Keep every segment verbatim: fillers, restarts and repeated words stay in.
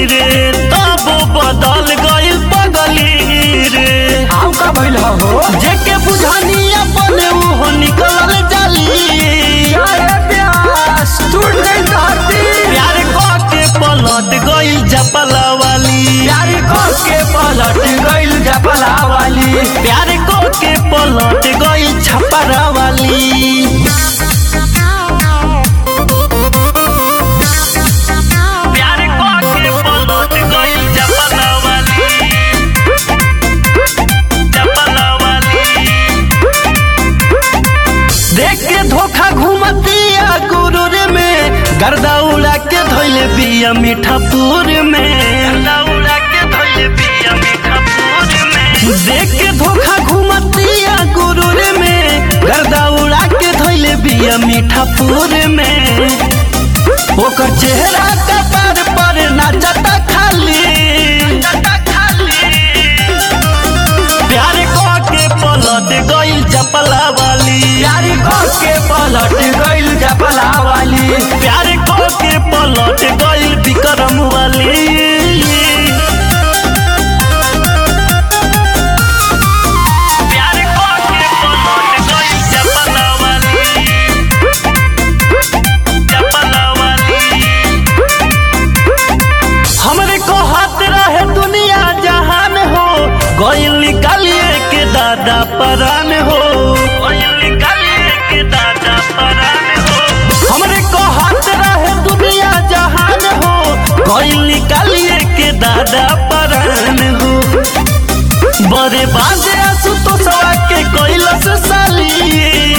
रे तब बदल गइल पगली रे। आउ का भइल हो जेके बुझानी अपने वो निकलल जाली। अरे प्यास टूट गई धरती प्यार के पलट गइल जपला वाली। प्यार के पलट गइल जपला वाली। प्यार के पलट गइल छपरा वाली। धोखा घुमतिया गुरूर में गर्दा उड़ा के धोइले बिया मीठापुर में। गर्दा उड़ा के धोइले बिया मीठापुर में। देख के धोखा घुमतिया गुरूर में गर्दा उड़ा के धोइले बिया मीठापुर में। ओकर चेहरा कपार पर नाचता खाली। प्यार के पलट गइल जपला वाली। प्यार के पलट गइल जपला वाली। प्यार के पलट गइल विक्रम वाली। प्यार के पलट गइल जपला वाली। जपला वाली। हमरे को हाथ रहे दुनिया जहान हो गइल निकालिए के दादा परान हो। गइल निकालिए के दादा परान हो। हमरे को हाथ रहे दुनिया जहान हो गइल निकालिए के दादा परान हो। बड़े बाजे आंसू तो सवा के कैलस साली।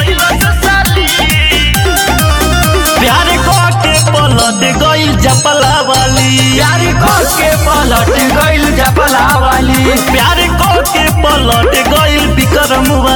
प्यार के पलट गइल जपला वाली। प्यार के पलट गइल जपला वाली। प्यार के पलट गइल विक्रम वाली।